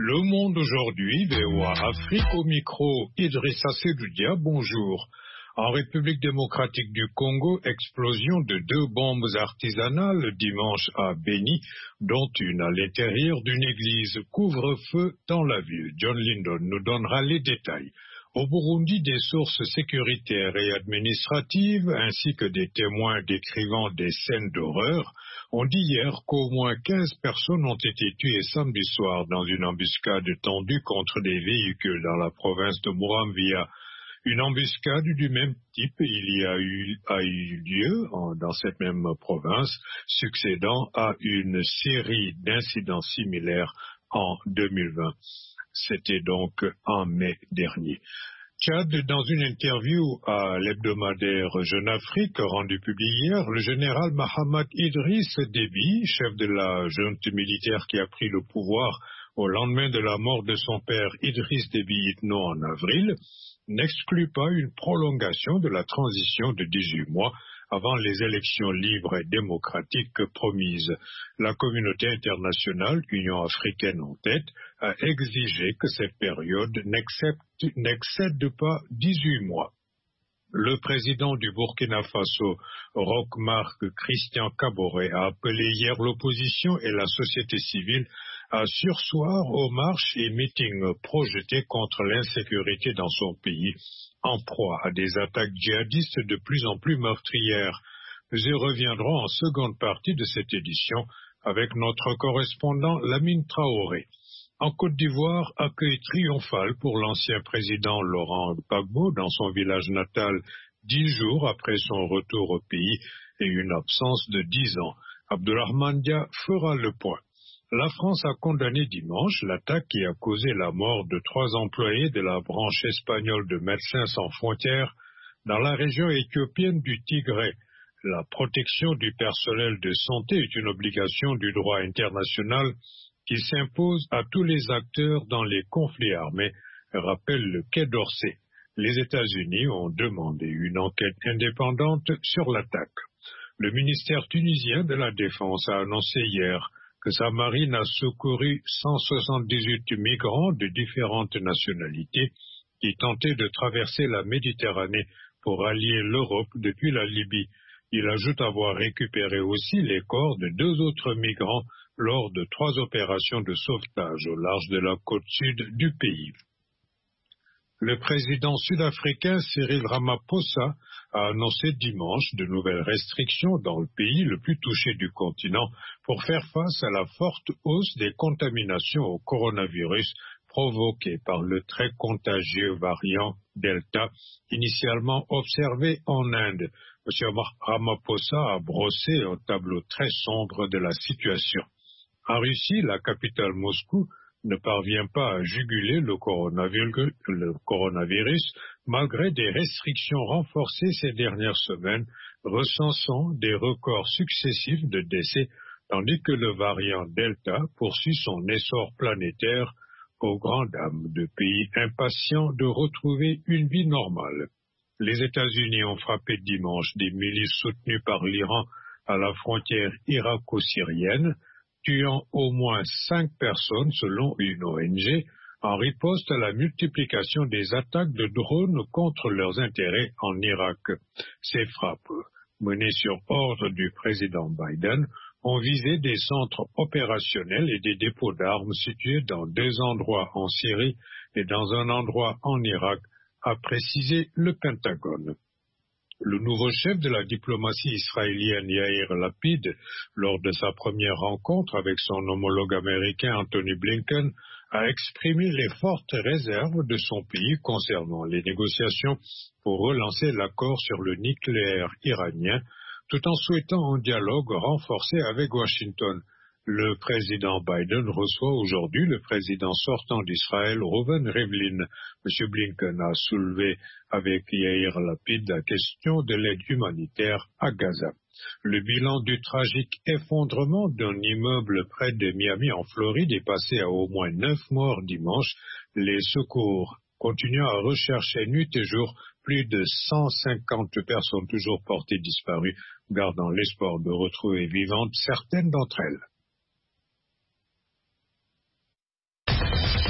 Le Monde aujourd'hui, VOA Afrique au micro, Idrissa Seloudia, bonjour. En République démocratique du Congo, explosion de 2 bombes artisanales dimanche à Beni, dont une à l'intérieur d'une église. Couvre-feu dans la ville. John Lindon nous donnera les détails. Au Burundi, des sources sécuritaires et administratives, ainsi que des témoins décrivant des scènes d'horreur, ont dit hier qu'au moins 15 personnes ont été tuées samedi soir dans une embuscade tendue contre des véhicules dans la province de Muramvia. Une embuscade du même type a eu lieu dans cette même province, succédant à une série d'incidents similaires en 2020. C'était donc en mai dernier. Tchad, dans une interview à l'hebdomadaire Jeune Afrique rendue publiée hier, le général Mahamat Idriss Déby, chef de la junte militaire qui a pris le pouvoir au lendemain de la mort de son père Idriss Déby Itno en avril, n'exclut pas une prolongation de la transition de 18 mois avant les élections libres et démocratiques promises. La communauté internationale, Union africaine en tête, a exigé que cette période n'excède pas 18 mois. Le président du Burkina Faso, Roch-Marc Christian Kaboré, a appelé hier l'opposition et la société civile à surseoir aux marches et meetings projetés contre l'insécurité dans son pays, en proie à des attaques djihadistes de plus en plus meurtrières. Nous y reviendrons en seconde partie de cette édition avec notre correspondant Lamine Traoré. En Côte d'Ivoire, accueil triomphal pour l'ancien président Laurent Gbagbo dans son village natal 10 jours après son retour au pays et une absence de 10 ans. Abdourahmane Dia fera le point. La France a condamné dimanche l'attaque qui a causé la mort de 3 employés de la branche espagnole de Médecins sans frontières dans la région éthiopienne du Tigré. La protection du personnel de santé est une obligation du droit international qui s'impose à tous les acteurs dans les conflits armés, rappelle le Quai d'Orsay. Les États-Unis ont demandé une enquête indépendante sur l'attaque. Le ministère tunisien de la Défense a annoncé hier que sa marine a secouru 178 migrants de différentes nationalités qui tentaient de traverser la Méditerranée pour allier l'Europe depuis la Libye. Il ajoute avoir récupéré aussi les corps de 2 autres migrants lors de 3 opérations de sauvetage au large de la côte sud du pays. Le président sud-africain Cyril Ramaphosa a annoncé dimanche de nouvelles restrictions dans le pays le plus touché du continent pour faire face à la forte hausse des contaminations au coronavirus provoquées par le très contagieux variant Delta, initialement observé en Inde. M. Ramaphosa a brossé un tableau très sombre de la situation. En Russie, la capitale Moscou ne parvient pas à juguler le coronavirus malgré des restrictions renforcées ces dernières semaines, recensant des records successifs de décès, tandis que le variant Delta poursuit son essor planétaire aux grandes dames de pays impatients de retrouver une vie normale. Les États-Unis ont frappé dimanche des milices soutenues par l'Iran à la frontière irako-syrienne, tuant au moins 5 personnes selon une ONG, en riposte à la multiplication des attaques de drones contre leurs intérêts en Irak. Ces frappes, menées sur ordre du président Biden, ont visé des centres opérationnels et des dépôts d'armes situés dans 2 endroits en Syrie et dans un endroit en Irak, a précisé le Pentagone. Le nouveau chef de la diplomatie israélienne Yair Lapid, lors de sa première rencontre avec son homologue américain Anthony Blinken, a exprimé les fortes réserves de son pays concernant les négociations pour relancer l'accord sur le nucléaire iranien, tout en souhaitant un dialogue renforcé avec Washington. Le président Biden reçoit aujourd'hui le président sortant d'Israël, Reuven Rivlin. M. Blinken a soulevé avec Yair Lapid la question de l'aide humanitaire à Gaza. Le bilan du tragique effondrement d'un immeuble près de Miami en Floride est passé à au moins 9 morts dimanche. Les secours continuent à rechercher nuit et jour plus de 150 personnes toujours portées disparues, gardant l'espoir de retrouver vivantes certaines d'entre elles.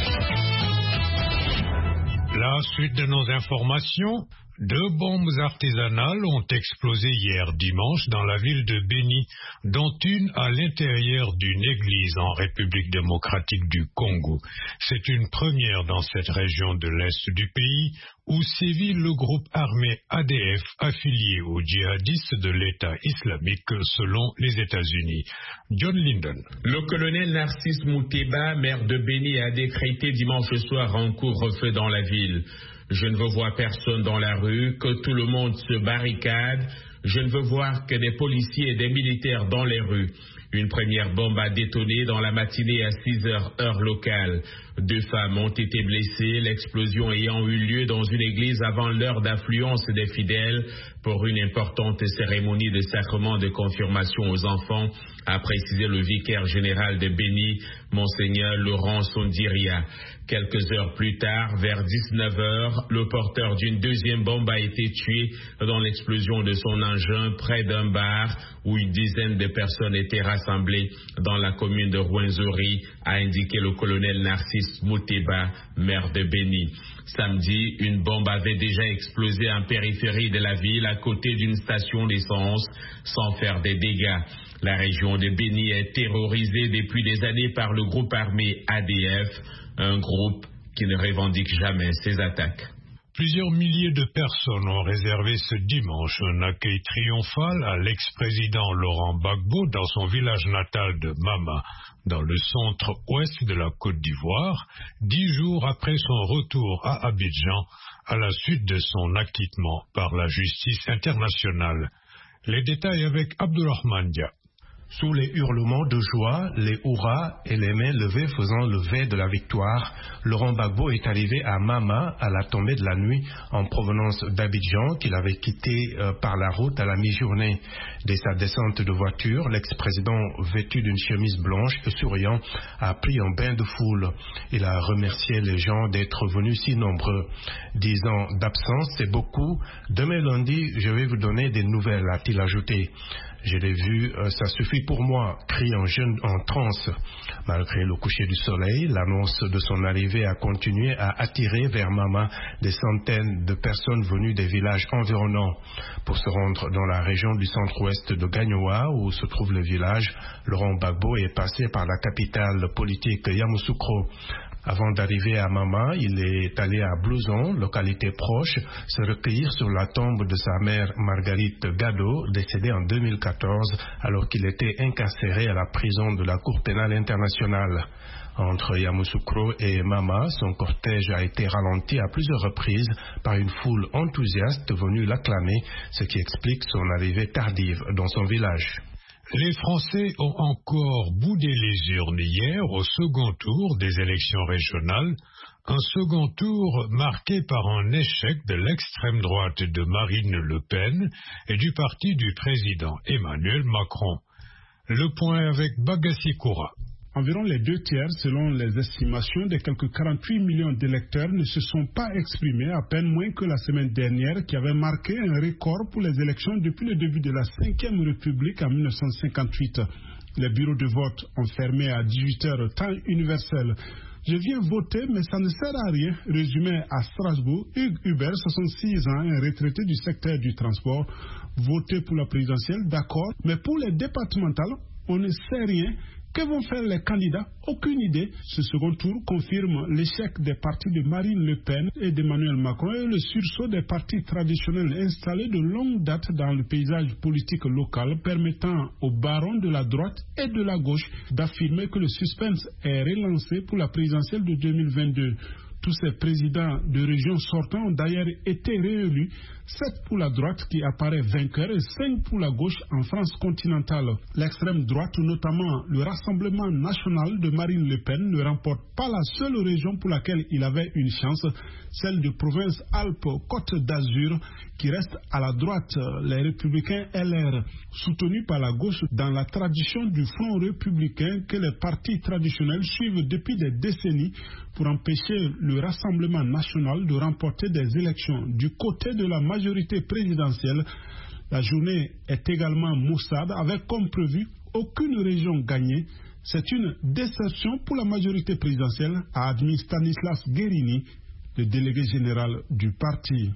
À la suite de nos informations, 2 bombes artisanales ont explosé hier dimanche dans la ville de Beni, dont une à l'intérieur d'une église en République démocratique du Congo. C'est une première dans cette région de l'Est du pays où sévit le groupe armé ADF affilié aux djihadistes de l'État islamique selon les États-Unis. John Linden. Le colonel Narcisse Mouteba, maire de Beni, a décrété dimanche soir un couvre-feu dans la ville. Je ne veux voir personne dans la rue, que tout le monde se barricade. Je ne veux voir que des policiers et des militaires dans les rues. Une première bombe a détonné dans la matinée à 6 heures, heure locale. 2 femmes ont été blessées, l'explosion ayant eu lieu dans une église avant l'heure d'affluence des fidèles pour une importante cérémonie de sacrement de confirmation aux enfants, a précisé le vicaire général de Beni, Monseigneur Laurent Sondiria. Quelques heures plus tard, vers 19 heures, le porteur d'une deuxième bombe a été tué dans l'explosion de son engin près d'un bar où une dizaine de personnes étaient rassemblées dans la commune de Rwenzori, a indiqué le colonel Narcisse Mouteba, maire de Beni. Samedi, une bombe avait déjà explosé en périphérie de la ville à côté d'une station d'essence sans faire des dégâts. La région de Beni est terrorisée depuis des années par le groupe armé ADF, un groupe qui ne revendique jamais ses attaques. Plusieurs milliers de personnes ont réservé ce dimanche un accueil triomphal à l'ex-président Laurent Gbagbo dans son village natal de Mama, dans le centre-ouest de la Côte d'Ivoire, 10 jours après son retour à Abidjan, à la suite de son acquittement par la justice internationale. Les détails avec Abdourahmane Dia. Sous les hurlements de joie, les hurrahs et les mains levées faisant le vœu de la victoire, Laurent Gbagbo est arrivé à Mama à la tombée de la nuit en provenance d'Abidjan qu'il avait quitté par la route à la mi-journée. Dès sa descente de voiture, l'ex-président vêtu d'une chemise blanche et souriant a pris un bain de foule. Il a remercié les gens d'être venus si nombreux. 10 ans d'absence, c'est beaucoup. Demain lundi, je vais vous donner des nouvelles, a-t-il ajouté. Je l'ai vu, ça suffit pour moi, crie un jeune en transe. Malgré le coucher du soleil, l'annonce de son arrivée a continué à attirer vers Mama des centaines de personnes venues des villages environnants. Pour se rendre dans la région du centre-ouest de Gagnoa, où se trouve le village, Laurent Gbagbo est passé par la capitale politique Yamoussoukro. Avant d'arriver à Mama, il est allé à Blouson, localité proche, se recueillir sur la tombe de sa mère Marguerite Gado, décédée en 2014, alors qu'il était incarcéré à la prison de la Cour pénale internationale. Entre Yamoussoukro et Mama, son cortège a été ralenti à plusieurs reprises par une foule enthousiaste venue l'acclamer, ce qui explique son arrivée tardive dans son village. Les Français ont encore boudé les urnes hier au second tour des élections régionales, un second tour marqué par un échec de l'extrême droite de Marine Le Pen et du parti du président Emmanuel Macron. Le point avec Bagassi Koura. Environ les 2 tiers, selon les estimations des quelques 48 millions d'électeurs, ne se sont pas exprimés, à peine moins que la semaine dernière, qui avait marqué un record pour les élections depuis le début de la 5e République en 1958. Les bureaux de vote ont fermé à 18h, temps universel. Je viens voter, mais ça ne sert à rien. Résumé à Strasbourg, Hugues Hubert, 66 ans, un retraité du secteur du transport, voter pour la présidentielle, d'accord, mais pour les départementales, on ne sait rien. Que vont faire les candidats? Aucune idée. Ce second tour confirme l'échec des partis de Marine Le Pen et d'Emmanuel Macron et le sursaut des partis traditionnels installés de longue date dans le paysage politique local, permettant aux barons de la droite et de la gauche d'affirmer que le suspense est relancé pour la présidentielle de 2022. Tous ces présidents de régions sortants ont d'ailleurs été réélus, 7 pour la droite qui apparaît vainqueur et 5 pour la gauche en France continentale. L'extrême droite, notamment le Rassemblement national de Marine Le Pen, ne remporte pas la seule région pour laquelle il avait une chance, celle de province Alpes-Côte d'Azur, qui reste à la droite, les Républicains LR, soutenus par la gauche dans la tradition du Front républicain que les partis traditionnels suivent depuis des décennies pour empêcher le Rassemblement national de remporter des élections. Du côté de la majorité présidentielle, la journée est également maussade avec comme prévu aucune région gagnée. C'est une déception pour la majorité présidentielle, a admis Stanislas Guerini, le délégué général du parti.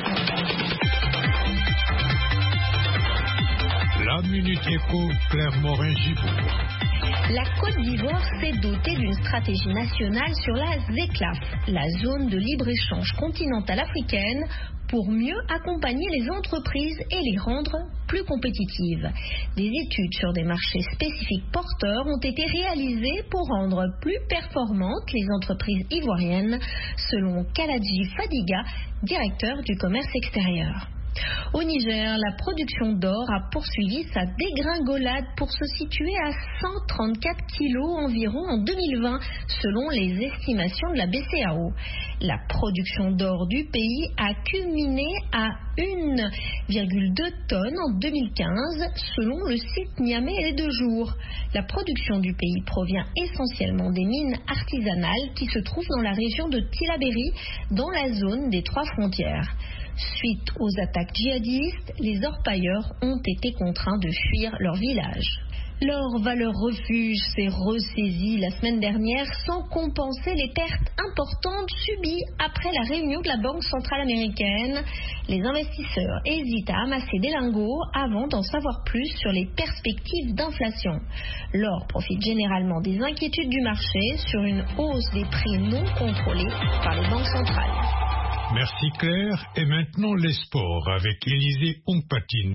La Minute Éco, Claire Morin-Gibourg. La Côte d'Ivoire s'est dotée d'une stratégie nationale sur la ZECLAF, la zone de libre-échange continentale africaine, pour mieux accompagner les entreprises et les rendre plus compétitives. Des études sur des marchés spécifiques porteurs ont été réalisées pour rendre plus performantes les entreprises ivoiriennes, selon Kaladji Fadiga, directeur du commerce extérieur. Au Niger, la production d'or a poursuivi sa dégringolade pour se situer à 134 kilos environ en 2020, selon les estimations de la BCEAO. La production d'or du pays a culminé à 1,2 tonnes en 2015, selon le site Niamey et les 2 jours. La production du pays provient essentiellement des mines artisanales qui se trouvent dans la région de Tillabéri, dans la zone des 3 frontières. Suite aux attaques djihadistes, les orpailleurs ont été contraints de fuir leur village. Leur valeur refuge s'est ressaisie la semaine dernière sans compenser les pertes importantes subies après la réunion de la Banque centrale américaine. Les investisseurs hésitent à amasser des lingots avant d'en savoir plus sur les perspectives d'inflation. L'or profite généralement des inquiétudes du marché sur une hausse des prix non contrôlés par les banques centrales. Merci Claire. Et maintenant les sports avec Élisée Ompatine.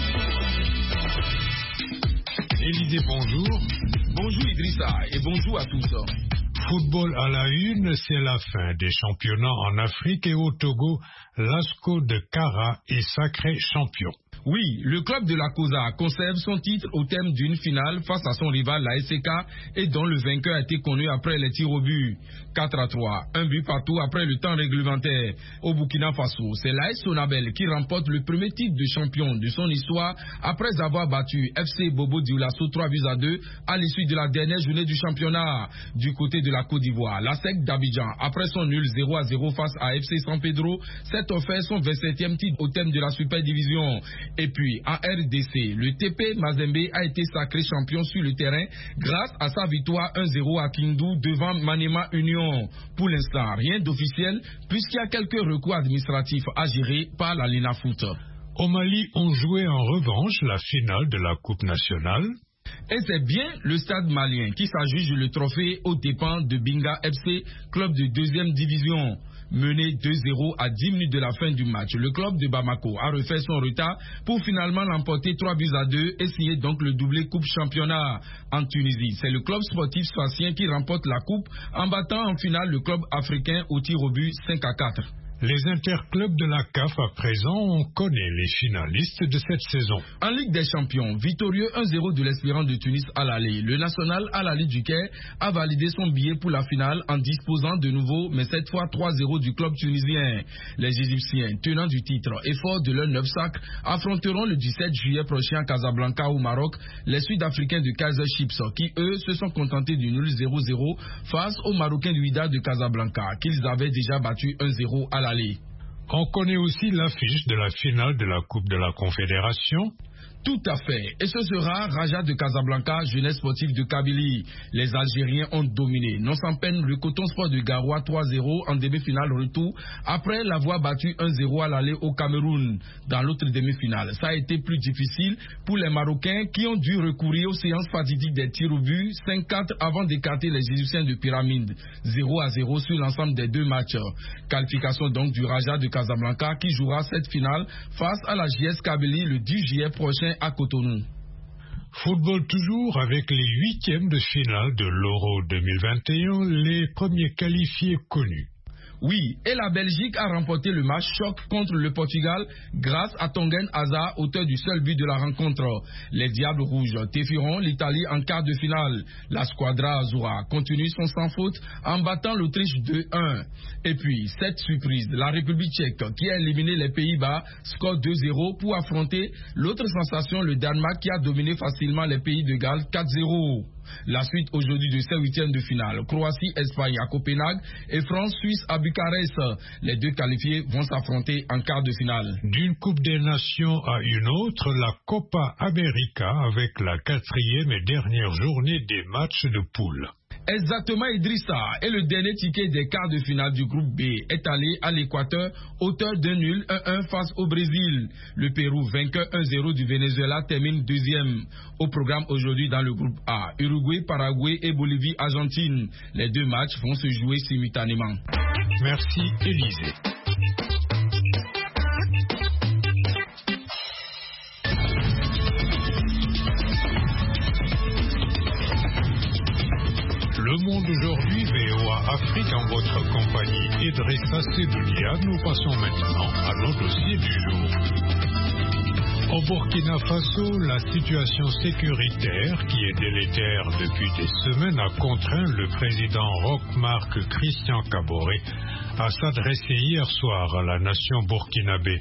Élisée, bonjour. Bonjour Idrissa et bonjour à tous. Football à la une, c'est la fin des championnats en Afrique et au Togo. L'ASCO de Kara est sacré champion. Oui, le club de la COSA conserve son titre au terme d'une finale face à son rival, la SCK, et dont le vainqueur a été connu après les tirs au but. 4-3, un but partout après le temps réglementaire. Au Burkina Faso, c'est l'AS Sonabel qui remporte le premier titre de champion de son histoire après avoir battu FC Bobo Dioulasso 3-2 à l'issue de la dernière journée du championnat. Du côté de la Côte d'Ivoire, la SEC d'Abidjan, après son nul 0-0 face à FC San Pedro, s'est offert son 27e titre au terme de la Super Division. Et puis, en RDC, le TP Mazembe a été sacré champion sur le terrain grâce à sa victoire 1-0 à Kindu devant Manema Union. Pour l'instant, rien d'officiel puisqu'il y a quelques recours administratifs à gérer par la Lina Foot. Au Mali, on jouait en revanche la finale de la Coupe nationale. Et c'est bien le stade malien qui s'adjuge le trophée aux dépens de Binga FC, club de 2e division. Mené 2-0 à 10 minutes de la fin du match, le club de Bamako a refait son retard pour finalement l'emporter 3-2 et signer donc le doublé Coupe Championnat. En Tunisie, c'est le club sportif sfaxien qui remporte la coupe en battant en finale le club africain au tir au but 5-4. Les interclubs de la CAF à présent, on connaît les finalistes de cette saison. En Ligue des Champions, victorieux 1-0 de l'Espérance de Tunis à l'aller, le national Al-Ahly du Caire a validé son billet pour la finale en disposant de nouveau, mais cette fois 3-0 du club tunisien. Les Égyptiens, tenants du titre et forts de leur 9 sacres, affronteront le 17 juillet prochain à Casablanca au Maroc les Sud-Africains de Kaizer Chiefs qui eux se sont contentés du nul 0-0 face aux Marocains du Wydad de Casablanca qu'ils avaient déjà battu 1-0 à l'aller. On connaît aussi l'affiche de la finale de la Coupe de la Confédération. Tout à fait. Et ce sera Raja de Casablanca, jeunesse sportive de Kabylie. Les Algériens ont dominé, non sans peine, le Coton Sport de Garoua 3-0 en demi-finale retour, après l'avoir battu 1-0 à l'aller au Cameroun. Dans l'autre demi-finale, ça a été plus difficile pour les Marocains qui ont dû recourir aux séances fatidiques des tirs au but 5-4 avant d'écarter les Égyptiens de Pyramide. 0-0 sur l'ensemble des 2 matchs. Qualification donc du Raja de Casablanca qui jouera cette finale face à la JS Kabylie le 10 juillet prochain à Cotonou. Football toujours avec les 8e de finale de l'Euro 2021, les premiers qualifiés connus. Oui, et la Belgique a remporté le match choc contre le Portugal grâce à Tongen Hazard, auteur du seul but de la rencontre. Les Diables Rouges défieront l'Italie en quart de finale. La Squadra Azzurra continue son sans faute en battant l'Autriche 2-1. Et puis, cette surprise, la République tchèque qui a éliminé les Pays-Bas score 2-0 pour affronter l'autre sensation, le Danemark qui a dominé facilement les Pays de Galles 4-0. La suite aujourd'hui de ces 8e de finale, Croatie-Espagne à Copenhague et France-Suisse à Bucarest. Les 2 qualifiés vont s'affronter en quart de finale. D'une Coupe des Nations à une autre, la Copa América avec la 4e et dernière journée des matchs de poule. Exactement, Idrissa. Et le dernier ticket des quarts de finale du groupe B est allé à l'Équateur, auteur d'un nul 1-1 face au Brésil. Le Pérou, vainqueur 1-0 du Venezuela, termine deuxième. Au programme aujourd'hui dans le groupe A, Uruguay, Paraguay et Bolivie, Argentine. Les deux matchs vont se jouer simultanément. Merci, Élisée. Le monde aujourd'hui, VOA Afrique, en votre compagnie, Idrissa Sedoulia. Nous passons maintenant à nos dossiers du jour. Au Burkina Faso, la situation sécuritaire, qui est délétère depuis des semaines, a contraint le président Roch-Marc Christian Kaboré à s'adresser hier soir à la nation burkinabé.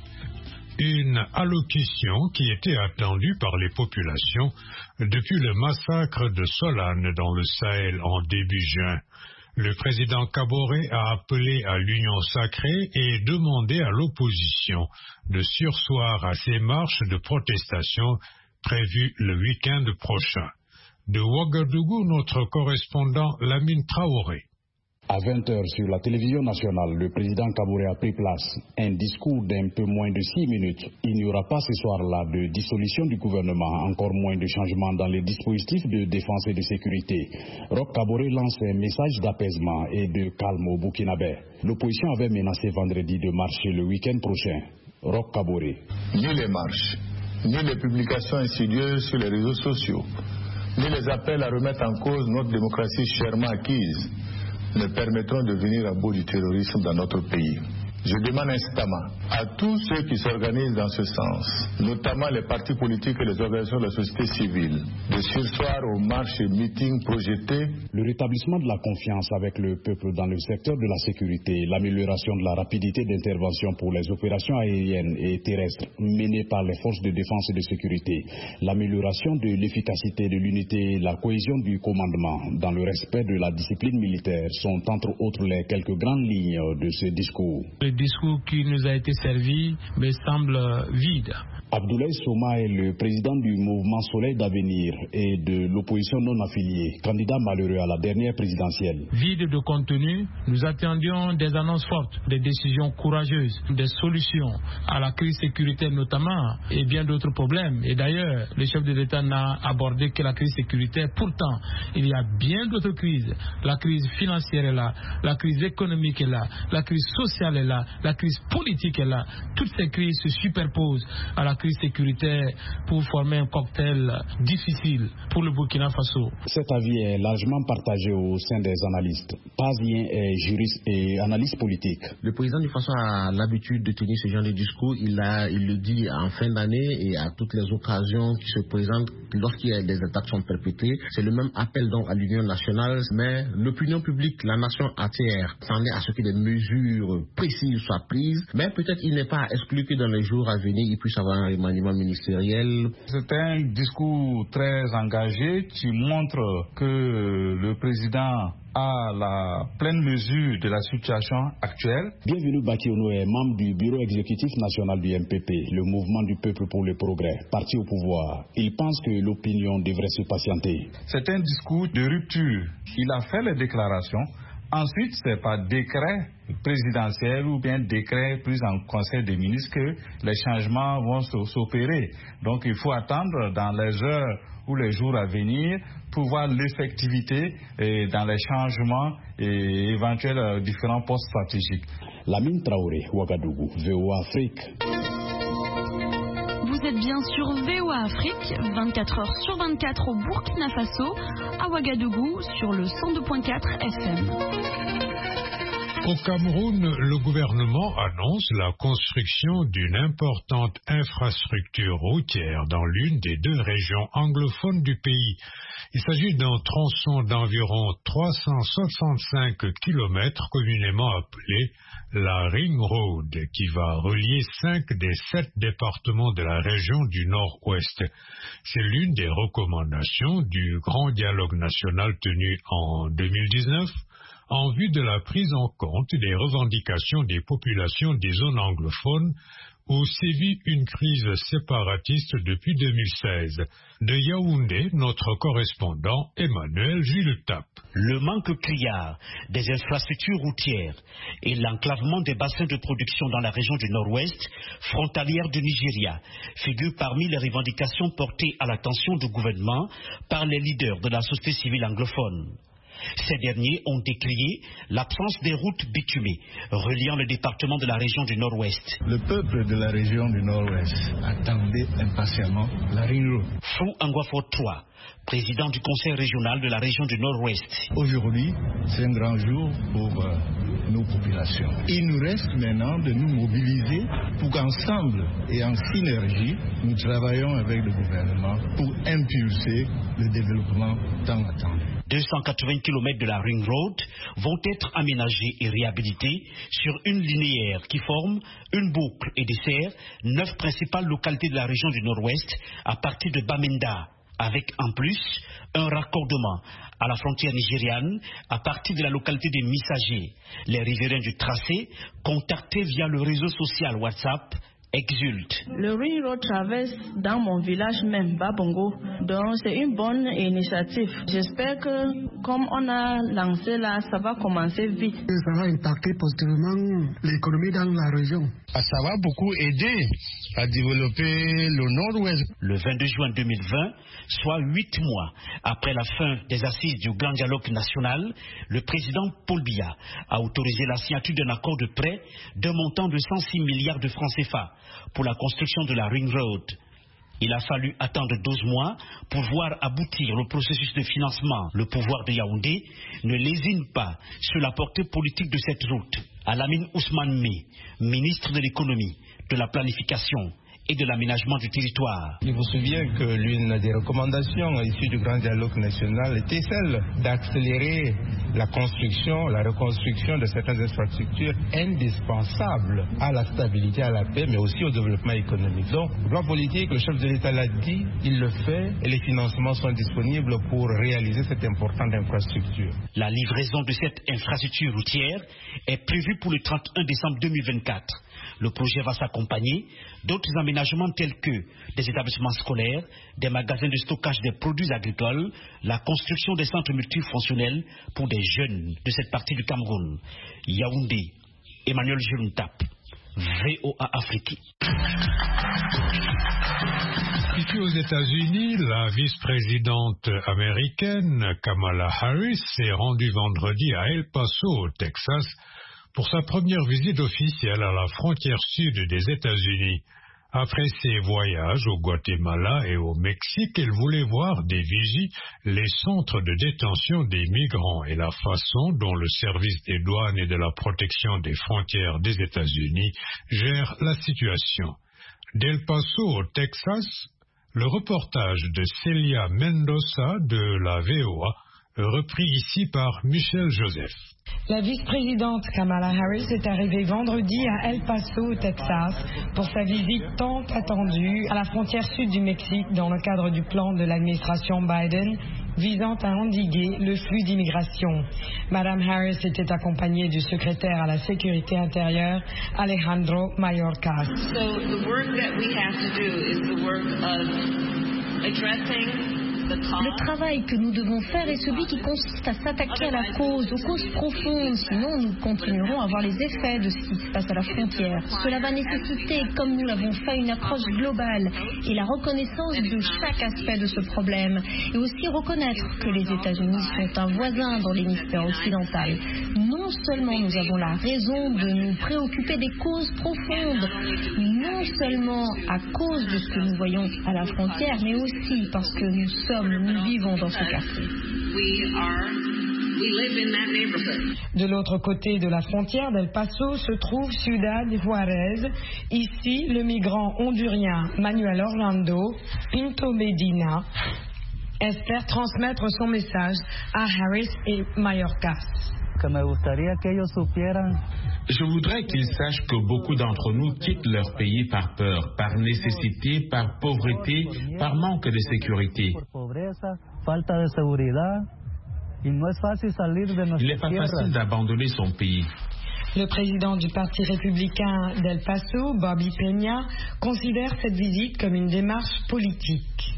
Une allocution qui était attendue par les populations depuis le massacre de Solane dans le Sahel en début juin. Le président Kaboré a appelé à l'union sacrée et demandé à l'opposition de surseoir à ces marches de protestation prévues le week-end prochain. De Ouagadougou, notre correspondant Lamine Traoré. À 20h sur la télévision nationale, le président Kaboré a pris place. Un discours d'un peu moins de 6 minutes. Il n'y aura pas ce soir-là de dissolution du gouvernement, encore moins de changements dans les dispositifs de défense et de sécurité. Roch Kaboré lance un message d'apaisement et de calme au Burkinabé. L'opposition avait menacé vendredi de marcher le week-end prochain. Roch Kaboré. Ni les marches, ni les publications insidieuses sur les réseaux sociaux, ni les appels à remettre en cause notre démocratie chèrement acquise ne permettront de venir à bout du terrorisme dans notre pays. Je demande instamment à tous ceux qui s'organisent dans ce sens, notamment les partis politiques et les organisations de la société civile, de surseoir aux marches et meetings projetés. Le rétablissement de la confiance avec le peuple dans le secteur de la sécurité, l'amélioration de la rapidité d'intervention pour les opérations aériennes et terrestres menées par les forces de défense et de sécurité, l'amélioration de l'efficacité de l'unité et la cohésion du commandement dans le respect de la discipline militaire sont entre autres les quelques grandes lignes de ce discours. Le discours qui nous a été servi me semble vide. Abdoulaye Souma est le président du mouvement Soleil d'avenir et de l'opposition non affiliée, candidat malheureux à la dernière présidentielle. Vide de contenu, nous attendions des annonces fortes, des décisions courageuses, des solutions à la crise sécuritaire notamment et bien d'autres problèmes. Et d'ailleurs, le chef de l'État n'a abordé que la crise sécuritaire. Pourtant, il y a bien d'autres crises. La crise financière est là, la crise économique est là, la crise sociale est là, la crise politique est là. Toutes ces crises se superposent à la crise sécuritaire pour former un cocktail difficile pour le Burkina Faso. Cet avis est largement partagé au sein des analystes. Pazien est juriste et analyste politique. Le président du Faso a l'habitude de tenir ce genre de discours. Il le dit en fin d'année et à toutes les occasions qui se présentent lorsqu'il y a des attaques sont perpétrées. C'est le même appel donc à l'Union nationale, mais l'opinion publique, la nation entière, s'attendait à ce que des mesures précises soient prises. Mais peut-être il n'est pas exclu que dans les jours à venir, il puisse avoir un remaniement ministériel. C'est un discours très engagé qui montre que le président a la pleine mesure de la situation actuelle. Bienvenue Bakiono est membre du bureau exécutif national du MPP, le mouvement du peuple pour le progrès, parti au pouvoir. Il pense que l'opinion devrait se patienter. C'est un discours de rupture. Il a fait les déclarations. Ensuite, c'est par décret présidentiel ou bien décret pris en conseil des ministres que les changements vont s'opérer. Donc, il faut attendre dans les heures ou les jours à venir pour voir l'effectivité dans les changements et éventuels différents postes stratégiques. Lamine Traoré, Ouagadougou, VOA Afrique. Vous êtes bien sur VOA Afrique, 24h sur 24 au Burkina Faso, à Ouagadougou sur le 102.4 FM. Au Cameroun, le gouvernement annonce la construction d'une importante infrastructure routière dans l'une des deux régions anglophones du pays. Il s'agit d'un tronçon d'environ 365 km communément appelé la Ring Road, qui va relier 5 des 7 départements de la région du Nord-Ouest. C'est l'une des recommandations du Grand Dialogue national tenu en 2019 en vue de la prise en compte des revendications des populations des zones anglophones où sévit une crise séparatiste depuis 2016. De Yaoundé, notre correspondant Emmanuel Gilles-Tap. Le manque criard des infrastructures routières et l'enclavement des bassins de production dans la région du Nord-Ouest, frontalière du Nigeria, figurent parmi les revendications portées à l'attention du gouvernement par les leaders de la société civile anglophone. Ces derniers ont décrié l'absence des routes bitumées reliant le département de la région du Nord-Ouest. Le peuple de la région du Nord-Ouest attendait impatiemment la Ring Road. Fou Angwafo III, président du conseil régional de la région du Nord-Ouest. Aujourd'hui, c'est un grand jour pour nos populations. Il nous reste maintenant de nous mobiliser pour qu'ensemble et en synergie, nous travaillons avec le gouvernement pour impulser le développement tant attendu. 280 km de la Ring Road vont être aménagés et réhabilités sur une linéaire qui forme une boucle et dessert 9 principales localités de la région du Nord-Ouest à partir de Bamenda, avec en plus un raccordement à la frontière nigériane à partir de la localité de Missagé. Les riverains du tracé, contactés via le réseau social WhatsApp, exulte. Le Ring Road traverse dans mon village même, Babongo, donc c'est une bonne initiative. J'espère que comme on a lancé là, ça va commencer vite. Ça va impacter positivement l'économie dans la région. Ça va beaucoup aider à développer le Nord-Ouest. Le 22 juin 2020, soit 8 mois après la fin des assises du Grand Dialogue National, le président Paul Biya a autorisé la signature d'un accord de prêt d'un montant de 106 milliards de francs CFA pour la construction de la Ring Road. Il a fallu attendre 12 mois pour voir aboutir le processus de financement. Le pouvoir de Yaoundé ne lésine pas sur la portée politique de cette route. Alamine Ousmane Mé, ministre de l'économie, de la planification et de l'aménagement du territoire. Il vous souvient que l'une des recommandations issues du Grand Dialogue National était celle d'accélérer la construction, la reconstruction de certaines infrastructures indispensables à la stabilité, à la paix, mais aussi au développement économique. Donc, le plan politique, le chef de l'État l'a dit, il le fait et les financements sont disponibles pour réaliser cette importante infrastructure. La livraison de cette infrastructure routière est prévue pour le 31 décembre 2024. Le projet va s'accompagner d'autres aménagements tels que des établissements scolaires, des magasins de stockage des produits agricoles, la construction des centres multifonctionnels pour des jeunes de cette partie du Cameroun. Yaoundé, Emmanuel Gilles-Tap, VOA Afrique. Ici aux États-Unis, la vice-présidente américaine Kamala Harris s'est rendue vendredi à El Paso, au Texas, pour sa première visite officielle à la frontière sud des États-Unis. Après ses voyages au Guatemala et au Mexique, elle voulait voir des vigies les centres de détention des migrants et la façon dont le service des douanes et de la protection des frontières des États-Unis gère la situation. D'El Paso au Texas, le reportage de Celia Mendoza de la VOA, repris ici par Michel Joseph. La vice-présidente Kamala Harris est arrivée vendredi à El Paso, au Texas, pour sa visite tant attendue à la frontière sud du Mexique dans le cadre du plan de l'administration Biden visant à endiguer le flux d'immigration. Madame Harris était accompagnée du secrétaire à la sécurité intérieure, Alejandro Mayorkas. So the work that we have to do is the work of addressing. Le travail que nous devons faire est celui qui consiste à s'attaquer à la cause, aux causes profondes, sinon nous continuerons à voir les effets de ce qui se passe à la frontière. Cela va nécessiter, comme nous l'avons fait, une approche globale et la reconnaissance de chaque aspect de ce problème, et aussi reconnaître que les États-Unis sont un voisin dans l'hémisphère occidental. Non seulement nous avons la raison de nous préoccuper des causes profondes, non seulement à cause de ce que nous voyons à la frontière, mais aussi parce que nous vivons dans ce quartier. De l'autre côté de la frontière d'El Paso se trouve Ciudad Juárez. Ici, le migrant hondurien Manuel Orlando Pinto Medina espère transmettre son message à Harris et Mayorkas. Je voudrais qu'ils sachent que beaucoup d'entre nous quittent leur pays par peur, par nécessité, par pauvreté, par manque de sécurité. Il n'est pas facile d'abandonner son pays. Le président du Parti républicain d'El Paso, Bobby Peña, considère cette visite comme une démarche politique.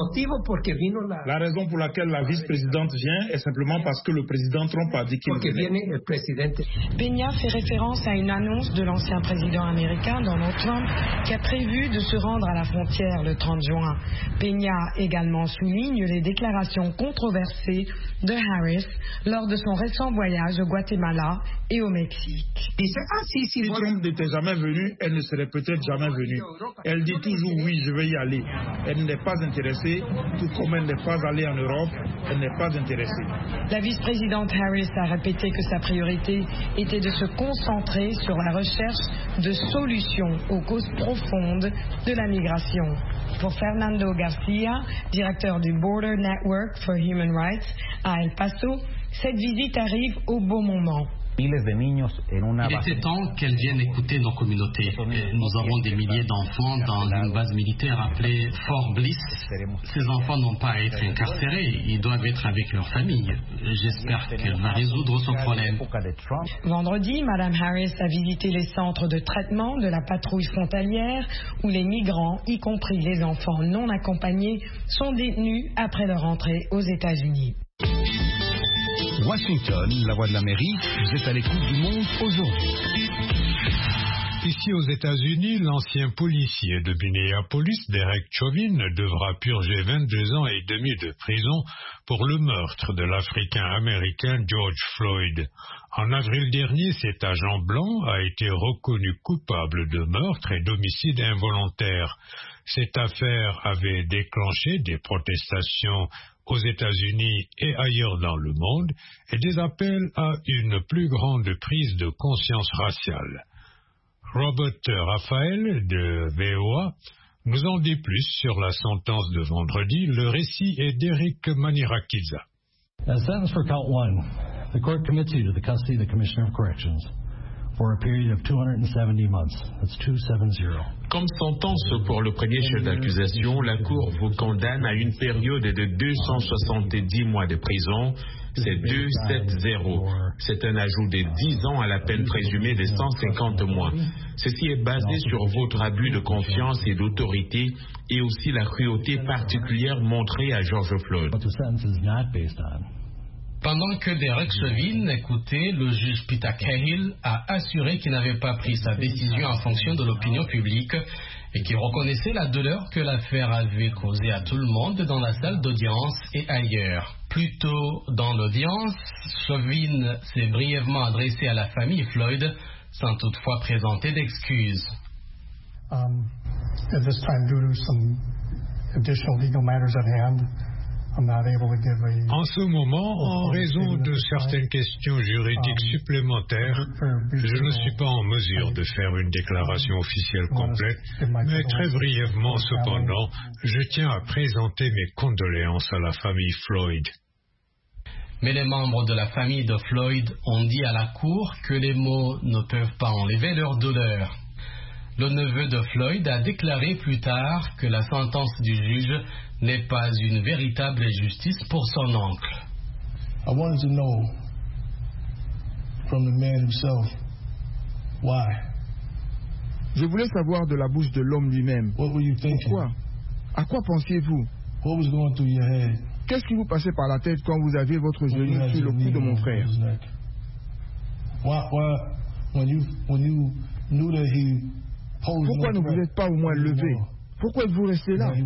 La raison pour laquelle la vice-présidente vient est simplement parce que le président Trump a dit qu'il venait. Peña fait référence à une annonce de l'ancien président américain Donald Trump qui a prévu de se rendre à la frontière le 30 juin. Peña également souligne les déclarations controversées de Harris lors de son récent voyage au Guatemala et au Mexique. Si Trump n'était jamais venu, elle ne serait peut-être jamais venue. Elle dit toujours oui, je vais y aller. Elle n'est pas intéressée, tout comme elle n'est pas allée en Europe, elle n'est pas intéressée. La vice-présidente Harris a répété que sa priorité était de se concentrer sur la recherche de solutions aux causes profondes de la migration. Pour Fernando Garcia, directeur du Border Network for Human Rights à El Paso, cette visite arrive au bon moment. Il était temps qu'elles viennent écouter nos communautés. Nous avons des milliers d'enfants dans une base militaire appelée Fort Bliss. Ces enfants n'ont pas à être incarcérés, ils doivent être avec leur famille. J'espère qu'elle va résoudre ce problème. Vendredi, Mme Harris a visité les centres de traitement de la patrouille frontalière où les migrants, y compris les enfants non accompagnés, sont détenus après leur entrée aux États-Unis. Washington, la voix de l'Amérique, vous êtes à l'écoute du monde aujourd'hui. Ici aux États-Unis, l'ancien policier de Minneapolis, Derek Chauvin, devra purger 22 ans et demi de prison pour le meurtre de l'Africain-Américain George Floyd. En avril dernier, cet agent blanc a été reconnu coupable de meurtre et d'homicide involontaire. Cette affaire avait déclenché des protestations aux États-Unis et ailleurs dans le monde, et des appels à une plus grande prise de conscience raciale. Robert Raphaël de VOA nous en dit plus sur la sentence de vendredi. Le récit est d'Eric Manirakiza. As sentence for count 1, the court commits you to the custody of the Commissioner of Corrections for a period of 270 months. That's 270. Comme sentence pour le premier chef d'accusation, la Cour vous condamne à une période de 270 mois de prison. C'est 270. C'est un ajout de 10 ans à la peine présumée de 150 mois. Ceci est basé sur votre abus de confiance et d'autorité et aussi la cruauté particulière montrée à George Floyd. Pendant que Derek Chauvin écoutait, le juge Peter Cahill a assuré qu'il n'avait pas pris sa décision en fonction de l'opinion publique et qu'il reconnaissait la douleur que l'affaire avait causée à tout le monde dans la salle d'audience et ailleurs. Plus tôt dans l'audience, Chauvin s'est brièvement adressé à la famille Floyd sans toutefois présenter d'excuses. At this time, due to some additional legal matters at hand, en ce moment, en raison de certaines questions juridiques supplémentaires, je ne suis pas en mesure de faire une déclaration officielle complète, mais très brièvement cependant, je tiens à présenter mes condoléances à la famille Floyd. Mais les membres de la famille de Floyd ont dit à la Cour que les mots ne peuvent pas enlever leur douleur. Le neveu de Floyd a déclaré plus tard que la sentence du juge n'est pas une véritable justice pour son oncle. I wanted to know from the man himself why. Je voulais savoir de la bouche de l'homme lui-même. Pourquoi? À quoi pensiez-vous? What was going through your head? Qu'est-ce qui vous passait par la tête quand vous aviez votre genou sur le cou de mon frère? Pourquoi ne vous êtes pas au moins levé? Pourquoi êtes-vous resté là?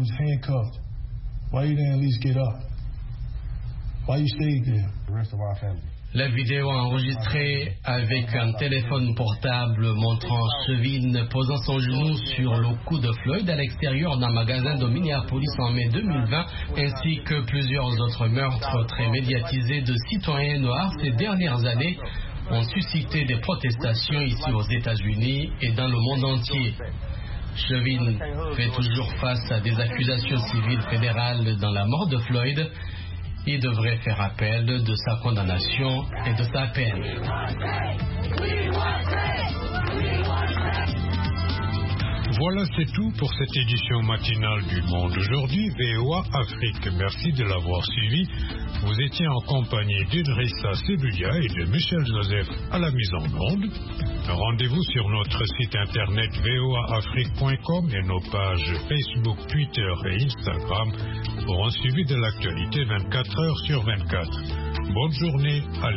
La vidéo enregistrée avec un téléphone portable montrant Chauvin posant son genou sur le cou de Floyd à l'extérieur d'un magasin de Minneapolis en mai 2020, ainsi que plusieurs autres meurtres très médiatisés de citoyens noirs ces dernières années, ont suscité des protestations ici aux États-Unis et dans le monde entier. Chauvin fait toujours face à des accusations civiles fédérales dans la mort de Floyd. Il devrait faire appel de sa condamnation et de sa peine. Voilà, c'est tout pour cette édition matinale du Monde aujourd'hui, VOA Afrique. Merci de l'avoir suivi. Vous étiez en compagnie d'Idrissa Sebuya et de Michel Joseph à la mise en onde. Rendez-vous sur notre site internet voaafrique.com et nos pages Facebook, Twitter et Instagram pour un suivi de l'actualité 24 heures sur 24. Bonne journée à